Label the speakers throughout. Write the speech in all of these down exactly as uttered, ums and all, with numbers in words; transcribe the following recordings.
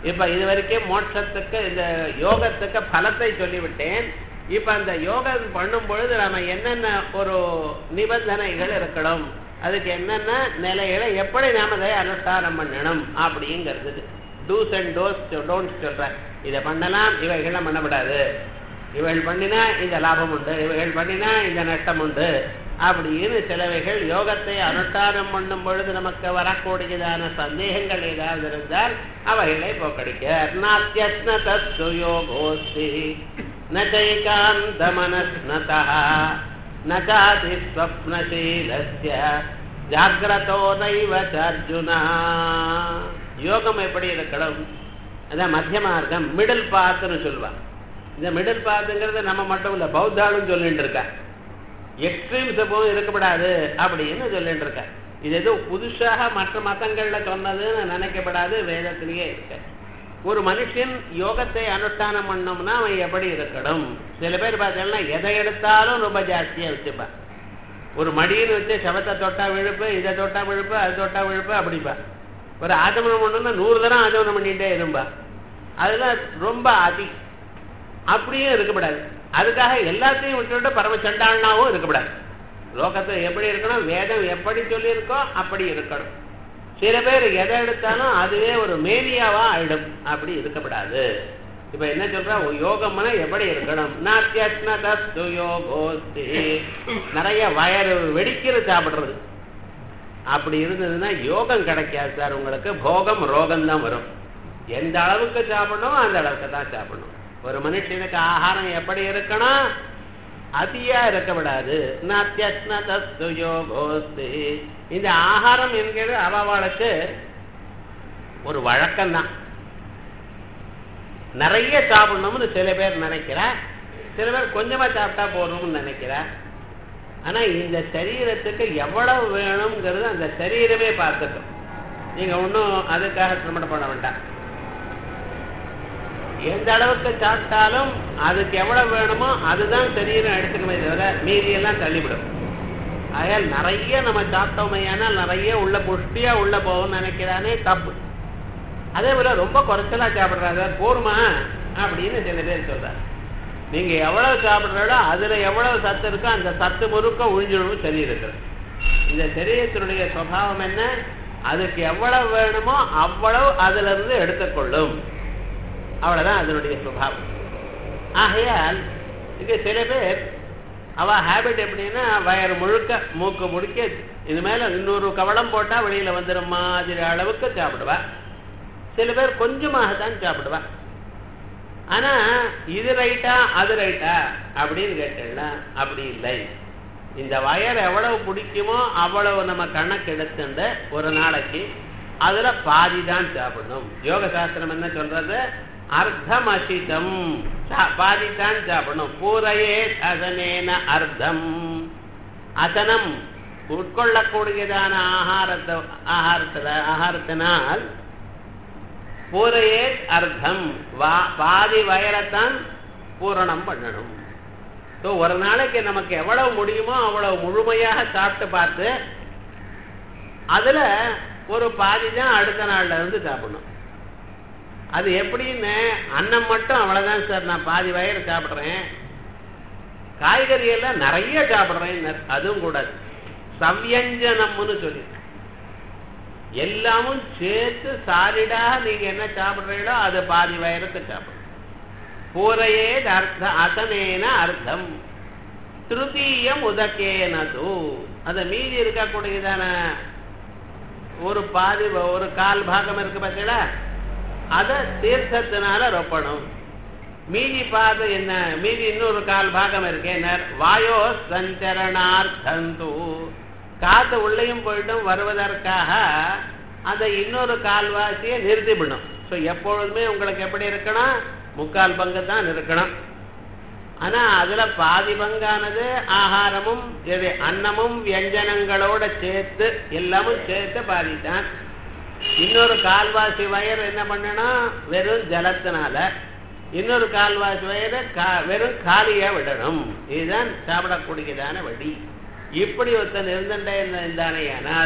Speaker 1: இப்ப இது வரைக்கும் மோட்சத்துக்கு இந்த யோகத்துக்கு பலத்தை சொல்லிவிட்டேன். இப்ப அந்த யோகம் பண்ணும் பொழுது நாம என்னென்ன ஒரு நிபந்தனைகள் இருக்கணும், அதுக்கு என்னென்ன நிலைகளை எப்படி நாம அதை அனுஷ்டானம் பண்ணணும் அப்படிங்கிறது டூஸ் அண்ட் டோஸ் டோன்ட் சொல்ற. இதை பண்ணலாம், இவைகள்லாம் பண்ணப்படாது, இவைகள் பண்ணினா இந்த லாபம் உண்டு, இவைகள் பண்ணினா இந்த நஷ்டம் உண்டு அப்படின்னு சிலவைகள் யோகத்தை அனுஷ்டானம் பண்ணும் பொழுது நமக்கு வரக்கூடியதான சந்தேகங்கள் ஏதாவது இருந்தால் அவைகளை போக்கடிக்க. நாத்யஸ்னதஸ்து யோகோஸ்தி நைகாந்த மனஸ்னதா நாதி ஸ்வப்னசீலஸ்ய ஜாக்ரதோ நைவ அர்ஜுனா. யோகம் எப்படி இருக்கணும், அதான் மத்திய மார்க்கம், மிடில் பாத்துன்னு சொல்லுவாங்க. இந்த மிடில் பாத்துங்கிறது நம்ம மட்டும் இல்ல, பௌத்தாலும் சொல்லிட்டு இருக்கா. எக்ஸ்ட்ரீம்ஸ் எப்பவும் இருக்கப்படாது அப்படின்னு சொல்லிட்டு இருக்க. இது எதுவும் புதுசாக மற்ற மதங்கள்ல சொன்னதுன்னு நினைக்கப்படாது, வேதத்திலேயே இருக்க. ஒரு மனுஷன் யோகத்தை அனுஷ்டானம் பண்ணோம்னா அவன் எப்படி இருக்கணும். சில பேர் பார்த்தீங்கன்னா எதை எடுத்தாலும் ரொம்ப ஜாஸ்தியா வச்சுப்பான். ஒரு மடின்னு வச்சு சவத்தை தொட்டா விழுப்பு, இதை தொட்டா விழுப்பு, அது தொட்டா விழுப்பு அப்படிப்பா. ஒரு ஆச்சமனம் பண்ணணும்னா நூறு தரம் ஆச்சமனம் பண்ணிட்டே இருப்பா. அதெல்லாம் ரொம்ப அதி. அப்படியே இருக்கப்படாது. அதுக்காக எல்லாத்தையும் விட்டுவிட்டு பரமச்சண்டாளனாவும் இருக்கப்படாது. லோகத்தை எப்படி இருக்கணும், வேதம் எப்படி சொல்லியிருக்கோ அப்படி இருக்கணும். சில பேர் எதை எடுத்தாலும் அதுவே ஒரு மேனியாவா ஆயிடும், அப்படி இருக்கப்படாது. இப்ப என்ன சொல்ற, யோகம்னா எப்படி இருக்கணும், நாத்யஸ்னதஸ்து யோகோஸ்தி, நிறைய வயறு வெடிக்கிற சாப்பிடுறது அப்படி இருந்ததுன்னா யோகம் கிடைக்காது சார். உங்களுக்கு போகம் ரோகம் தான் வரும். எந்த அளவுக்கு சாப்பிடணும் அந்த அளவுக்கு தான் சாப்பிடணும். ஒரு மனுஷனுக்கு ஆகாரம் எப்படி இருக்கணும், அதியா இருக்கப்படாது. நாத்யஸ்னதஸ்து யோகோஸ்தி. இந்த ஆகாரம் என்கிறது அவளுக்கு ஒரு வழக்கம்தான். நிறைய சாப்பிடணும்னு சில பேர் நினைக்கிறா, சில பேர் கொஞ்சமா சாப்பிட்டா போகணும்னு நினைக்கிறா. ஆனா இந்த சரீரத்துக்கு எவ்வளவு வேணும்ங்கிறது அந்த சரீரமே பார்த்துக்கும். நீங்க ஒன்றும் அதுக்காக சிரமம் பண்ண வேண்டாம். எந்த அளவுக்கு சாப்பிட்டாலும் அதுக்கு எவ்வளவு வேணுமோ அதுதான் சரீரம் எடுத்துக்கணுமே தவிர மீதியெல்லாம் தள்ளிவிடும். ஆகையால் நிறைய நம்ம சாப்பிட்டோமையானால் நிறைய உள்ள புஷ்டியா உள்ள போகும்னு நினைக்கிறானே தப்பு. அதே போல ரொம்ப குறைச்சலா சாப்பிட்றாங்க போருமா அப்படின்னு சில பேர் சொல்றாரு. நீங்க எவ்வளவு சாப்பிட்றாலோ அதுல எவ்வளவு சத்து இருக்கோ அந்த சத்து முறுக்க ஒழிஞ்சிடணும் சரீரத்தில். இந்த சரீரத்தினுடைய சுபாவம் என்ன, அதுக்கு எவ்வளவு வேணுமோ அவ்வளவு அதுல இருந்து எடுத்துக்கொள்ளும். அவ்வளவுதான் அதனுடைய சுபாவம். ஆகையால் இங்க சில பேர் அவ ஹேபிட் எப்படின்னா வயறு முழுக்க மூக்கு முழுக்க இது மேல இன்னொரு கவளம் போட்டா வெளியில வந்துடும் மாதிரி அளவுக்கு சாப்பிடுவா. சில பேர் கொஞ்சமாகத்தான் சாப்பிடுவா. ஆனா இது ரைட்டா அது ரைட்டா அப்படின்னு கேட்டா அப்படி இல்லை. இந்த வயர் எவ்வளவு பிடிக்குமோ அவ்வளவு நம்ம கணக்கு எடுத்துட்டு ஒரு நாளைக்கு அதுல பாதி தான் சாப்பிடணும். யோக சாஸ்திரம் என்ன சொல்றது, அர்த்தம் அசிதம், பாதி தான் சாப்பிடணும். பூரையே அசனேன அர்த்தம். அசனம் உட்கொள்ளக்கூடியதான ஆகாரத்தை ஆகாரத்துல ஆகாரத்தினால் பூரையே அர்த்தம், பாதி வயரத்தான் பூரணம் பண்ணணும். ஸோ ஒரு நாளைக்கு நமக்கு எவ்வளவு முடியுமோ அவ்வளவு முழுமையாக சாப்பிட்டு பார்த்து அதுல ஒரு பாதி தான் அடுத்த நாள்ல இருந்து சாப்பிடணும். அது எப்படின்னு, அன்னம் மட்டும் அவ்வளவுதான் சார் நான் பாதி வயிறு சாப்பிட்றேன், காய்கறி எல்லாம் நிறைய சாப்பிட்றேன் அதுவும் கூடாது. சவ்யஞ்சனம்னு சொல்லி எல்லாமும் சேர்த்து சாலிடா நீங்க என்ன சாப்பிட்றீங்களோ அது பாதி வயிறுக்கு சாப்பிடணும். பூரையே அர்த்த அசனேன அர்த்தம் திருத்தீயம் உதக்கேனது. அந்த மீதி இருக்கக்கூடியதான ஒரு பாதி ஒரு கால் பாகம் இருக்கு பார்த்தீங்களா, அதை தீர்த்தத்தினால ரொப்பணும். மீதி பாது என்ன, மீதி இன்னொரு கால் பாகம் இருக்கேன் வாயோ சஞ்சரணார்த்தந்து, காத்து உள்ளேயும் போயிட்டும் வருவதற்காக அதை இன்னொரு கால்வாசியை நிறுத்திவிடும். ஸோ எப்பொழுதுமே உங்களுக்கு எப்படி இருக்கணும், முக்கால் பங்கு தான் இருக்கணும். ஆனா அதுல பாதி பங்கானது ஆகாரமும் அன்னமும் வியஞ்சனங்களோட சேர்த்து எல்லாமும் சேர்த்து பாதி தான். இன்னொரு கால்வாசி வயர் என்ன பண்ணணும், வெறும் ஜலத்தினால. இன்னொரு கால்வாசி வயரை வெறும் காலியா விடணும். இதுதான் சாப்பிடக்கூடியதான வழி. இப்படி ஒருத்தன் இருந்துட்டே இருந்தானேயானால்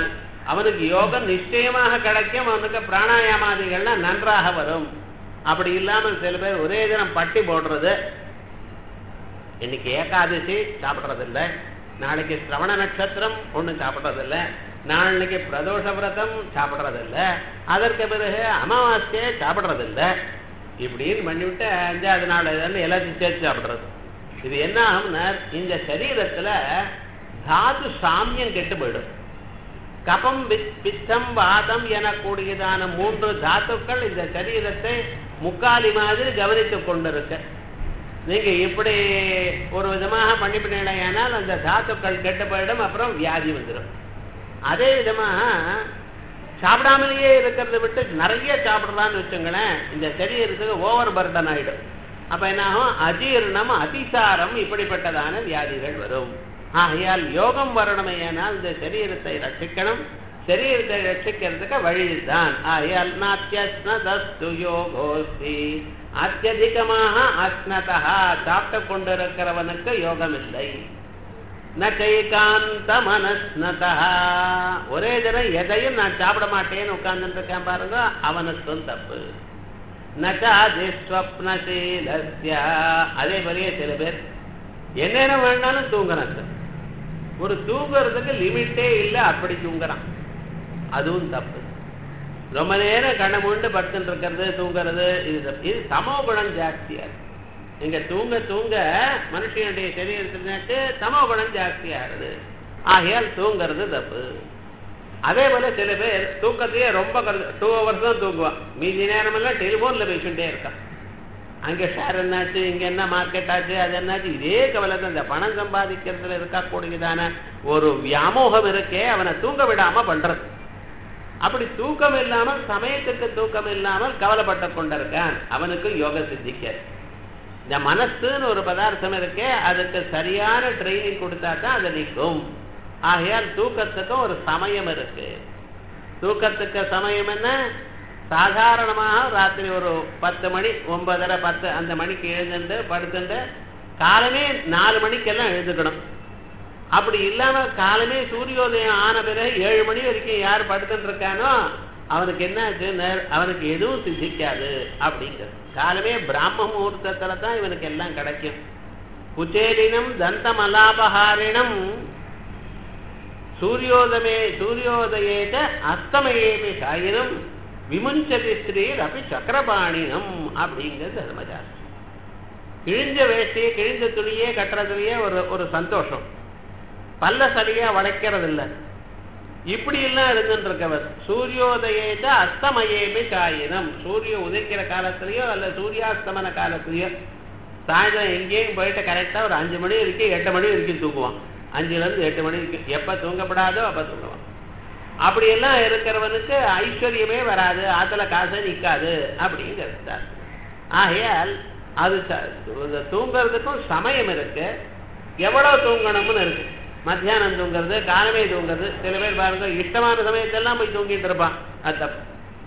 Speaker 1: அவனுக்கு யோகம் நிச்சயமாக கிடைக்கும், அவனுக்கு பிராணாயாமாதிகள்லாம் நன்றாக வரும். அப்படி இல்லாமல் சில பேர் ஒரே தினம் பட்டி போடுறது, இன்னைக்கு ஏகாதசி சாப்பிட்றதில்லை, நாளைக்கு சிரவண நட்சத்திரம் ஒன்றும் சாப்பிட்றதில்லை, நாளைக்கு பிரதோஷ விரதம் சாப்பிட்றதில்லை, அதற்கு பிறகு அமாவாசையை சாப்பிட்றதில்லை, இப்படின்னு பண்ணிவிட்டு அஞ்சாவது நாள் எல்லாத்தையும் சேர்த்து சாப்பிட்றது. இது என்ன ஆகும்னா இந்த சரீரத்தில் தாது சாமியம் கெட்டு போயிடும். கபம் பித்தம் வாதம் எனக்கூடியதான மூன்று தாத்துக்கள் இந்த சரீரத்தை முக்காலி மாதிரி கவனித்துக் கொண்டிருக்க. நீங்க இப்படி ஒரு விதமாக பண்ணிவிட்டீங்கன்னா அந்த தாத்துக்கள் கெட்டு போயிடும், அப்புறம் வியாதி வந்துடும். அதே விதமாக சாப்பிடாமலேயே இருக்கிறத விட்டு நிறைய சாப்பிடலான்னு வச்சுங்களேன், இந்த சரீரத்துக்கு ஓவர் பர்டன் ஆயிடும். அப்ப என்ன ஆகும், அஜீர்ணம் அதிசாரம் இப்படிப்பட்டதான வியாதிகள் வரும். ஆகையால் யோகம் வரணுமே, ஏனால் இந்த சரீரத்தை ரட்சிக்கணும், சரீரத்தை ரட்சிக்கிறதுக்கு வழிதான். ஆகையால் நாத்தியஸ்னதஸ்து யோகோஸ்தி, அத்தியதிகமாக அஸ்னதா சாப்பிட்டு கொண்டிருக்கிறவனுக்கு யோகம் இல்லை. நைகாந்த மனஸ்னதா, ஒரே தினம் எதையும் நான் சாப்பிட மாட்டேன்னு உட்கார்ந்துட்டு இருக்கேன் பாருங்க, அவனுக்கும் தப்பு. நச்சாதிஸ்வப்னசீலஸ்ய, அதே மாதிரியே சில பேர் என்னென்ன வேணாலும் தூங்குறாங்க, ஒரு தூங்குறதுக்கு லிமிட்டே இல்லை, அப்படி தூங்குறான், அதுவும் தப்பு. ரொம்ப நேரம் கண்ணை மூண்டு படுத்துட்டு இருக்கிறது தூங்குறது, இது இது சமோ குணம் ஜாஸ்தியா இருக்கு. நீங்க தூங்க தூங்க மனுஷனுடைய சரீரத்துக்கு சமோ குணம் ஜாஸ்தியாகிறது. ஆகையால் தூங்குறது தப்பு. அதே போல சில பேர் தூக்கத்தையே ரொம்ப டூ ஹவர்ஸ் தான் தூங்குவான், மீதி நேரமெல்லாம் டெலிஃபோன்ல பேசிட்டே இருக்கான். அங்கே ஷேர் என்னாச்சு, இங்க என்ன மார்க்கெட் ஆச்சு, அது என்னாச்சு, இதே கவலை தான். இந்த பணம் சம்பாதிக்கிறதுல இருக்கக்கூடியதான ஒரு வியாமோகம் இருக்கே, அவனை தூங்க விடாம பண்றது. அப்படி தூக்கம் இல்லாமல் சமயத்துக்கு தூக்கம் இல்லாமல் கவலைப்பட்டு கொண்டிருக்கான், அவனுக்கு யோக சித்திக்காது. இந்த மனசுன்னு ஒரு பதார்த்தம் இருக்கே, அதுக்கு சரியான ட்ரைனிங் கொடுத்தா தான் அது நிற்கும். ஆகையால் தூக்கத்துக்கும் ஒரு சமயம் இருக்கு. தூக்கத்துக்கு சமயம் என்ன, சாதாரணமாக ராத்திரி ஒரு பத்து மணி ஒன்பதரை பத்து அந்த மணிக்கு எழுந்துட்டு படுத்துட்டு காலமே நாலு மணிக்கெல்லாம் எழுந்துக்கணும். அப்படி இல்லாம காலமே சூரியோதயம் ஆன பிறகு ஏழு மணி வரைக்கும் யார் படுத்துட்டு இருக்கானோ அவனுக்கு என்ன ஆச்சு, அவனுக்கு எதுவும் சித்திக்காது. அப்படிங்கிறது காலமே பிராம முகூர்த்தத்துல தான் இவனுக்கு எல்லாம் கிடைக்கும். குச்சேலினம் தந்தம் அலாபஹாரிணம் சூரியோதமே சூரியோதயேத அஸ்தமயேபி சாயினம் விமுஞ்சதி ஸ்ரீர் அப்படி சக்கரபாணினம் அப்படிங்கிறது தர்மசாஸ்திரம். கிழிஞ்ச வேஷ்டியே கிழிஞ்ச துணியே கட்டுறதுலயே ஒரு ஒரு சந்தோஷம், பல்ல சரியா வளைக்கிறது இல்லை, இப்படி எல்லாம் இருந்துட்டு இருக்கவர். சூரியோதயேத அஸ்தமயேபி சாயினம், சூரிய உதைக்கிற காலத்திலயோ அல்ல சூரியாஸ்தமன காலத்திலயோ சாயந்தரம் எங்கேயும் போயிட்டு கரெக்டா ஒரு அஞ்சு மணி வரைக்கும் எட்டு மணி வரைக்கும் தூங்குவான். அஞ்சுல இருந்து எட்டு மணி வரைக்கும் எப்ப தூங்கப்படாதோ அப்ப தூங்குவான். அப்படியெல்லாம் இருக்கிறவனுக்கு ஐஸ்வர்யமே வராது, ஆத்துல காசே நிற்காது அப்படிங்கிறது. ஆகையால் அது தூங்குறதுக்கும் சமயம் இருக்கு, எவ்வளவு தூங்கணும்னு இருக்கு. மத்தியானம் தூங்குறது, காலமே தூங்குறது. சில பேர் பாருங்க இஷ்டமான சமயத்தெல்லாம் போய் தூங்கிட்டு இருப்பான், அது தப்பு.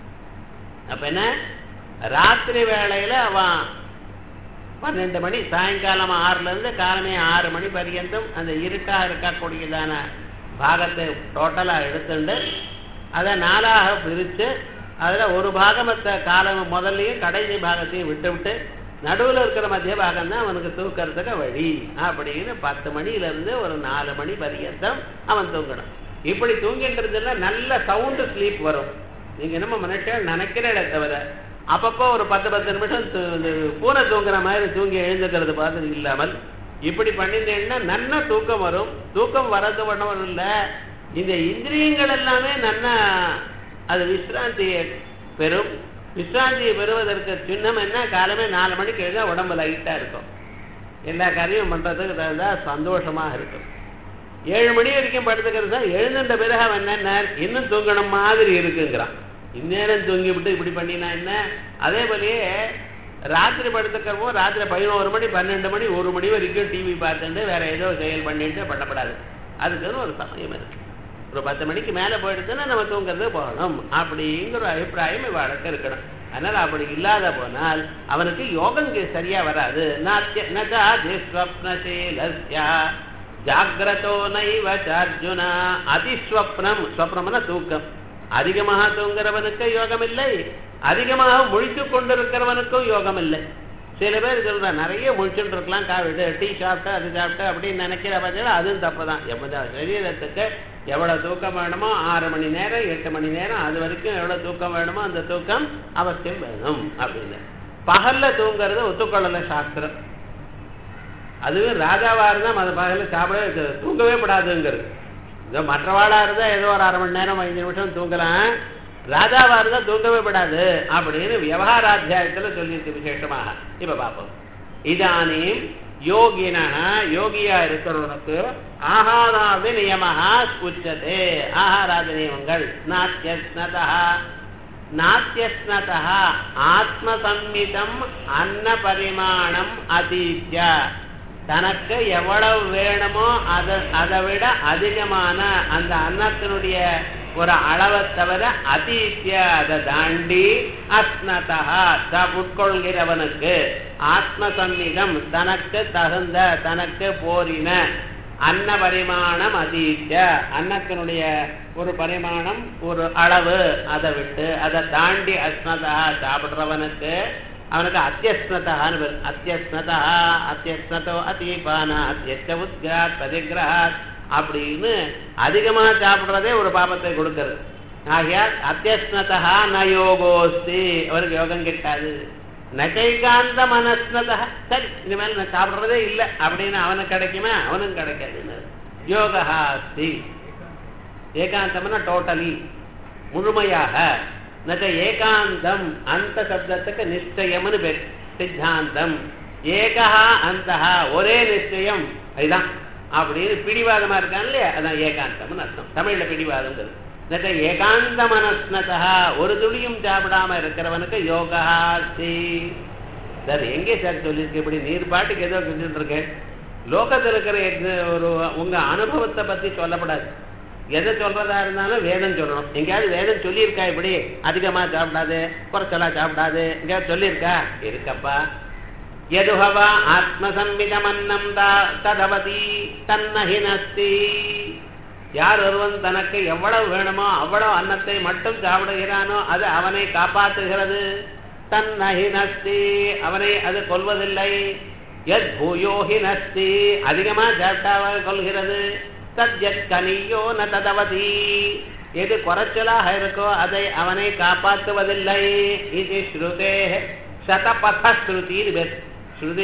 Speaker 1: அப்ப என்ன, ராத்திரி வேளையில அவன் பன்னெண்டு மணி சாயங்காலம் ஆறுல இருந்து காலமே ஆறு மணி பரியந்தம் அந்த இருட்டா இருக்கக்கூடியதான பாகத்தை டோட்டலா எடுத்துண்டு அதை நாளாக பிரித்து அதுல ஒரு பாகமத்தை காலம் முதல்லையும் கடைசி பாகத்தையும் விட்டு விட்டு நடுவில் இருக்கிற மத்திய பாகம் தான் அவனுக்கு தூக்கிறதுக்கு வழி அப்படின்னு பத்து மணில இருந்து ஒரு நாலு மணி பரியந்தம் அவன் தூங்கணும். இப்படி தூங்கின்றதுல நல்ல சவுண்டு ஸ்லீப் வரும். நீங்க என்னமோ மனுஷன் நினைக்கிறத தவிர அப்பப்போ ஒரு பத்து பத்து நிமிஷம் பூனை தூங்குற மாதிரி தூங்கி எழுந்துக்கிறது பார்த்து இல்லாமல் இப்படி பண்ணிட்டேன்னா நல்ல தூக்கம் வரும். தூக்கம் வரது பண்ணவும் இல்லை, இந்த இந்திரியங்கள் எல்லாமே நல்ல அது விசிராந்தியை பெறும். விசிராந்தியை பெறுவதற்கு சின்னம் என்ன, காலமே நாலு மணிக்கு எழுத உடம்பு லைட்டா இருக்கும், எல்லா காரியம் பண்றதுக்கு தகுந்தா சந்தோஷமாக இருக்கும். ஏழு மணி வரைக்கும் படுத்துக்கிறது தான் எழுந்துட்ட பிறகு அவன் என்ன இன்னும் தூங்கணும் மாதிரி இருக்குங்கிறான். இந்நேரம் தூங்கி விட்டு இப்படி பண்ணினா என்ன. அதே போலயே ராத்திரி படுத்துக்கிறப்போ ராத்திரி பதினோரு மணி பன்னெண்டு மணி ஒரு மணி வரைக்கும் டிவி பார்த்துட்டு வேற ஏதோ செயல் பண்ணிட்டு பண்ணப்படாது. அதுக்குன்னு ஒரு சமயம் இருக்கு. ஒரு பத்து மணிக்கு மேல போயிடுச்சுன்னா நம்ம தூங்குறது போகணும் அப்படிங்கிற அபிப்பிராயம் இவளுக்கு இருக்கணும். அதனால அப்படி இல்லாத போனால் அவனுக்கு யோகம் சரியா வராது. ஜாகிரதோ நைவ அர்ஜுனா அதிஸ்வப்னம் ஸ்வப்னம்னா தூக்கம் அதிகமாக தூங்குறவனுக்கு யோகம் இல்லை அதிகமாக முழித்து கொண்டிருக்கிறவனுக்கும் யோகம் இல்லை சில பேர் சொல்ற நிறைய முழிச்சுட்டு இருக்கலாம் காவிடு டீ சாப்பிட்டு அது சாப்பிட்டு அப்படின்னு நினைக்கிற பார்த்தீங்கன்னா அதுவும் தப்பு தான் எப்போ சரீரத்துக்கு எவ்வளவு தூக்கம் வேணுமோ ஆறு மணி நேரம் எட்டு மணி நேரம் அது வரைக்கும் எவ்வளவு தூக்கம் வேணுமோ அந்த தூக்கம் அவசியம் வேணும் அப்படின்னு பகல்ல தூங்குறது ஒத்துக்கொள்ளல சாஸ்திரம் அதுவும் ராஜாவா இருந்தா அது பகல்ல சாப்பிட தூங்கவே படாதுங்கிறது இதோ மற்றவாளா இருந்தா ஏதோ ஒரு அரை மணி நேரம் ஐந்து நிமிஷம் தூங்கலாம் ராஜாவா இருந்தா தூங்கவே படாது அப்படின்னு விவகாராத்தியாயத்துல சொல்லியிருக்கு விசேஷமாக இப்ப பார்ப்போம் இதானீம் யோகினா யோகியா இருக்கிறவனுக்கு ஆகாராதி நியமஹா உச்சதே ஆகாராதி நியமங்கள் நாத்தியஸ்னதா நாத்தியஸ்னதா ஆத்மசம்மிதம் அன்ன பரிமாணம் அதீத்ய தனக்கு எவ்வளவு வேணுமோ அதை அதை விட அதிகமான அந்த அன்னத்தினுடைய ஒரு அளவை தவிர அதீத்ய அதை தாண்டி அஸ்னதா உட்கொள்கிறவனுக்கு ஆத்மசம்மிதம் தனக்கு தகுந்த தனக்கு போரின அன்ன பரிமாணம் அதீத்ய அன்னத்தினுடைய ஒரு பரிமாணம் ஒரு அளவு அதை விட்டு அதை தாண்டி அஸ்னதா சாப்பிடுறவனுக்கு அவனுக்கு அத்தியஸ்னதான்னு பேர் அத்தியஸ்னதா அத்தியஸ்னதோ அதீபான அத்தியஸ்த உத்காத் பதிகிரஹாத் அப்படின்னு அதிகமாக சாப்பிட்றதே ஒரு பாபத்தை கொடுக்கிறது ஆகையால் அத்தியஸ்னதா ந யோகோஸ்தி அவருக்கு யோகம் கிட்டாது நகைகாந்த மனஸ்னதா சரி இனிமேல் நான் சாப்பிட்றதே இல்லை அப்படின்னு அவனுக்கு கிடைக்குமா அவனுக்கு கிடைக்காதுன்னு யோகா அஸ்தி ஏகாந்தம்னா டோட்டலி முழுமையாக நக ஏகாந்தம் அந்த சப்தத்துக்கு நிச்சயம்னு பேர் சித்தாந்தம் ஏகா அந்த ஒரே நிச்சயம் அதுதான் அப்படின்னு பிடிவாதமா இருக்கான் இல்லையா அதான் ஏகாந்தம்னு அர்த்தம் தமிழ்ல பிடிவாதம் நக ஏகாந்த மனஸ்னதா ஒரு துளியும் சாப்பிடாம இருக்கிறவனுக்கு யோகா சார் எங்கே சார் சொல்லியிருக்கு இப்படி நீர் பாட்டுக்கு ஏதோ சொல்லிட்டு இருக்கேன் லோகத்தில் இருக்கிற ஒரு உங்க அனுபவத்தை பத்தி சொல்லப்படாது எதை சொல்றதா இருந்தாலும் வேதம் சொல்லணும் எங்கேயாவது வேதம் சொல்லியிருக்கா இப்படி அதிகமா சாப்பிடாது குறைச்சலா சாப்பிடாது எங்கேயாவது சொல்லியிருக்கா இருக்கப்பா எதுஹவா ஆத்மசம்மிதமன்னம் ததவதி தன்னஹினஸ்தி யார் ஒருவன் தனக்கு எவ்வளவு வேணுமோ அவ்வளவு அன்னத்தை மட்டும் சாப்பிடுகிறானோ அது அவனை காப்பாற்றுகிறது தன்னஹினஸ்தி அவனை அது கொல்வதில்லை எத் பூயோஹினஸ்தி அதிகமா சாப்பிட்டாவ கொள்கிறது தத்யத் கனியோ ந ததவதி எது குறைச்சலாக இருக்கோ அதை அவனை காப்பாற்றுவதில்லை இது ஸ்ருதே சதபத ஸ்ருதி ஸ்ருதி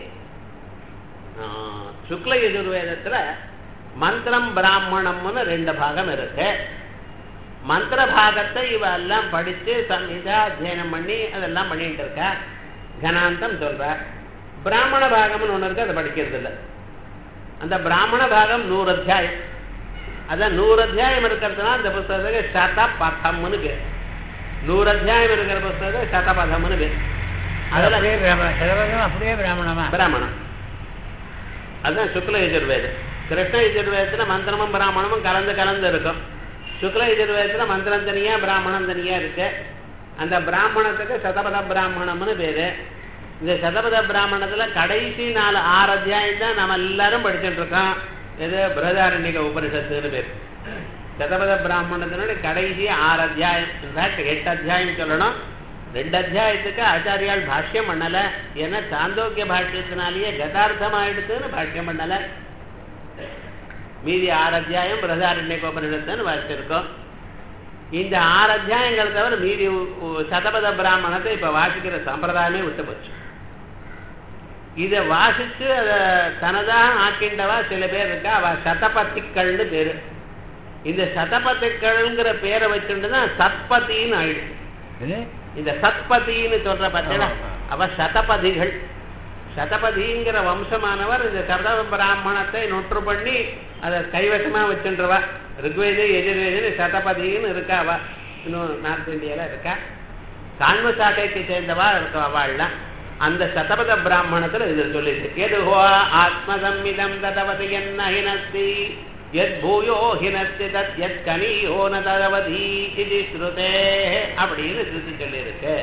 Speaker 1: சுக்ல யஜுர்வேதத்துல மந்திரம் பிராமணம்னு ரெண்டு பாகம் இருக்கு மந்திர பாகத்தை இவ எல்லாம் படிச்சு சம்ஹிதா அத்தியனம் பண்ணி அதெல்லாம் பண்ணிட்டு இருக்கா கனாந்தம் சொல்ற பிராமண பாகம்னு ஒண்ணு இருக்கு அதை படிக்கிறது இல்லை அந்த பிராமண பாகம் நூறு அத்தியாயம் அதான் நூறு அத்தியாயம் இருக்கிறதுனா அந்த புஸ்தகத்துக்கு சதபதம்னு பேர் நூறு அத்தியாயம் இருக்கிற புஸ்தகத்துக்கு சதபதம்னு பேர் அதுல
Speaker 2: அப்படியே பிராமணமா
Speaker 1: பிராமணம் அதுதான் சுக்ல யஜுர்வேதம் கிருஷ்ண யஜுர்வேதத்துல மந்திரமும் பிராமணமும் கலந்து கலந்து இருக்கும் சுக்ல யஜுர்வேதத்துல மந்திரம் தனியா பிராமணம் தனியா இருக்கு அந்த பிராமணத்துக்கு சதபத பிராமணம்னு பேரு இந்த சதபத பிராமணத்துல கடைசி நாலு ஆறு அத்தியாயம் தான் நம்ம எல்லாரும் படிச்சுட்டு இருக்கோம் இது பிரதாரண்யக உபனிஷத்துன்னு பேர் சதபத பிராமணத்தினுடைய கடைசி ஆறு அத்தியாயம் இன்ஃபேக்ட் எட்டு அத்தியாயம் சொல்லணும் ரெண்டு அத்தியாயத்துக்கு ஆச்சாரியால் பாஷ்யம் பண்ணல ஏன்னா சாந்தோக்கிய பாஷ்யத்தினாலேயே கதார்த்தம் ஆயிடுத்துன்னு பாஷ்யம் பண்ணல மீதி ஆறு அத்தியாயம் பிரதாரண்யக உபனிஷத்துன்னு வாசிச்சிருக்கோம் இந்த ஆறு அத்தியாயங்கள் தவிர மீதி சதபத பிராமணத்தை இப்ப வாசிக்கிற சம்பிரதாயமே விட்டு போச்சு இதை வாசிச்சு அதை தனதாக ஆக்கின்றவா சில பேர் இருக்கா அவ சதபதிக்கள்னு பேரு இந்த சதபதிக்கள்ங்கிற பேரை வச்சுட்டுதான் சத்பதின்னு ஆயிடுச்சு இந்த சத்பதின்னு சொல்ற பார்த்தா அவ சதபதிகள் சதபதிங்கிற வம்சமானவர் இந்த சதப பிராமணத்தை நொற்று பண்ணி அதை கைவசமா வச்சுன்றவா ருக்வேத எதிர்வேத சதபதின்னு இருக்கா அவ இன்னும் நார்த் இந்தியால இருக்கா காண்ம சாக்கைக்கு சேர்ந்தவா இருக்கா அவள்லாம் அந்த சதபத பிராமணத்துல இது சொல்லிட்டு எதுஹோ ஆத்மசம்மிதம் ததவதி என்ன ஹினஸ்தி யத் பூயோ ஹினஸ்தி தத் யத் கனியோ ந ததவதி இது ஸ்ருதே அப்படின்னு ஸ்ருதி சொல்லியிருக்கு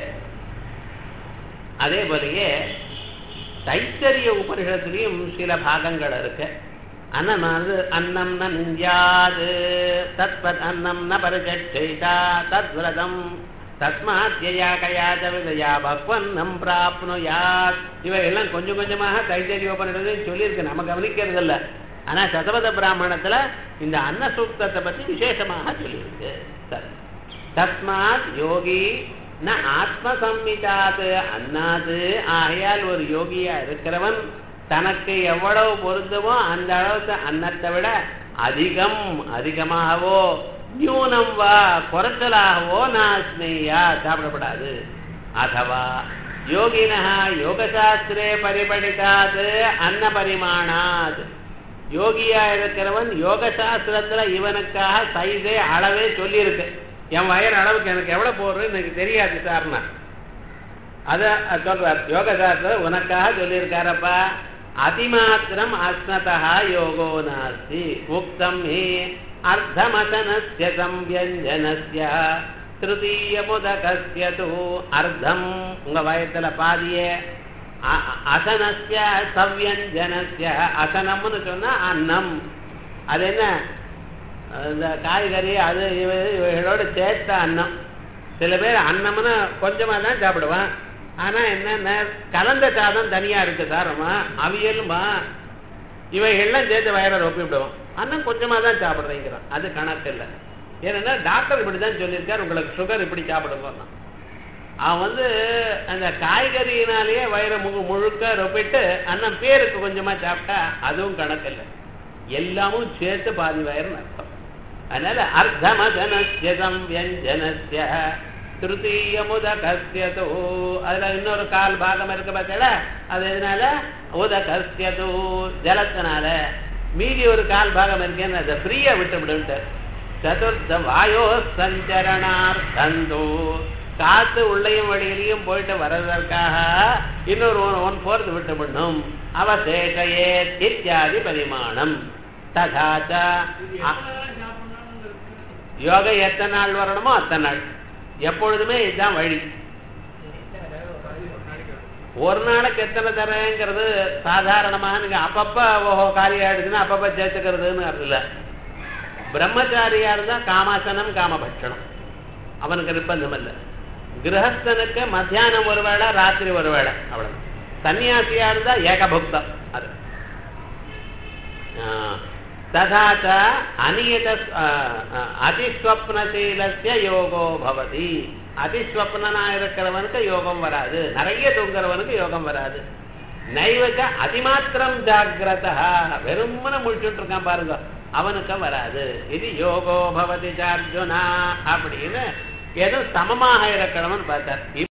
Speaker 1: அதே போலயே தைத்தரிய உபனிஷத்துலயும் சில பாகங்கள் இருக்கு அன்னமானது அன்னம் ந நிந்தியாது தத்வத் அன்னம் ந பரிசட்சைதா தத்விரதம் தஸ்மாத்யா கயாச்ச விதயா பக்வன்னம் பிராப்னுயாத். இவையெல்லாம் கொஞ்சம் கொஞ்சமாக தைத்தரிய உபநிடதம் சொல்லியிருக்கு, நம்ம கவனிக்கிறது இல்லை. ஆனா சதபத பிராமணத்துல இந்த அன்ன சூக்தத்தை பத்தி விசேஷமாக சொல்லியிருக்கு. தஸ்மாத் யோகி ந ஆத்மசம்மிதாது அன்னாது. ஆகையால் ஒரு யோகியா இருக்கிறவன் தனக்கு எவ்வளவு பொருந்துமோ அந்த அளவுக்கு அன்னத்தை விட அதிகம் அதிகமாகவோ நியூனம் வா குறைச்சலாகவோ நாஸ்மேயா சாப்பிடப்படாது. அதுவா யோகினா யோகசாஸ்திரே பரிபடித்தாது அன்ன பரிமாணாத். யோகியா இருக்கிறவன் யோக சாஸ்திரத்துல இவனுக்காக சைஸே அளவே சொல்லியிருக்கு. என் வயர் அளவுக்கு எனக்கு எவ்வளவு போடுறது எனக்கு தெரியாது சார்னா அத சொல்றார். யோக சாஸ்திரம் உனக்காக சொல்லியிருக்காரப்பா. அதிமாத்திரம் அஸ்னதா யோகோ நாஸ்தி உக்தம் ஹி அர்த்தமசனஸ்ய சம்யஞ்சனஸ்ய திருதீய முதகஸ்ய து அர்த்தம். உங்க வயத்துல பாதியே அசனஸ்ய சவ்யஞ்சனஸ்ய. அசனம்னு சொன்னா அன்னம். அது என்ன இந்த காய்கறி அது இவைகளோட சேர்த்த அன்னம். சில பேர் அன்னம்னு கொஞ்சமா தான் சாப்பிடுவான். ஆனா என்னென்ன கலந்த சாதம் தனியா இருக்கு சாரமா அவியலுமா இவைகள்லாம் சேர்த்து வயரை ரொப்பி விடுவான். அன்னம் கொஞ்சமா தான் சாப்பிடுறீங்கிறான். அது கணக்கு இல்லை. ஏன்னா டாக்டர் இப்படிதான் சொல்லியிருக்காரு உங்களுக்கு சுகர் இப்படி சாப்பிடுங்க. அவன் வந்து அந்த காய்கறியினாலேயே வயிறு முழு முழுக்க ரொப்பிட்டு அன்னம் பேருக்கு கொஞ்சமா சாப்பிட்டா அதுவும் கணக்கு இல்லை. எல்லாமும் சேர்த்து பாதி வயிறுன்னு அர்த்தம். அதனால அர்த்தமதனஸ்ய சம்யஞ்சனஸ்ய திருத்தீய முதகஸ்ய து. அதுல இன்னொரு கால் பாகம் இருக்கு பார்த்தல, அது எதனால உதகஸ்ய து ஜலத்தினால. மீதி ஒரு கால் பாகம் இருக்கேன்னு அதை ஃப்ரீயா விட்டு விடுன்ட்டு. சதுர்த்த வாயோ சஞ்சரணார்த்தந்தோ. காத்து உள்ளையும் வழியிலையும் போயிட்டு வர்றதற்காக இன்னொரு ஒன் போர்த்து விட்டு விடணும். அவசேஷையே இத்தியாதி பரிமாணம். ததாச்ச யோகா எத்தனை நாள் வரணுமோ அத்தனை நாள். எப்பொழுதுமே இதுதான் வழி. ஒரு நாளைக்கு எத்தனை தரேங்கிறது சாதாரணமாக நீங்க அப்பப்ப ஓஹோ காரியம் ஆயிடுச்சுன்னா அப்பப்ப சேர்த்துக்கிறதுன்னு அது இல்லை. பிரம்மச்சாரியா இருந்தா காமாசனம் காமபட்சணம் அவனுக்கு நிர்பந்தம் இல்லை. கிரகஸ்தனுக்கு மத்தியானம் ஒரு வேளை ராத்திரி ஒரு வேளை அவ்வளவு. சன்னியாசியா இருந்தா ஏகபுக்தம் அது. ததாச்ச அநியத அதிஸ்வப்னசீலஸ்ய யோகோ பவதி. அதிஸ்வப்னனா இருக்கிறவனுக்கு யோகம் வராது. நிறைய தூங்குறவனுக்கு யோகம் வராது. நைவக அதிமாத்திரம் ஜாகிரதா. வெறுமன முடிச்சுட்டு இருக்கான் பாருங்க, அவனுக்கு வராது. இது யோகோ பவதி அர்ஜுனா அப்படின்னு ஏதோ சமமாக இருக்கணும்னு பார்த்தார்.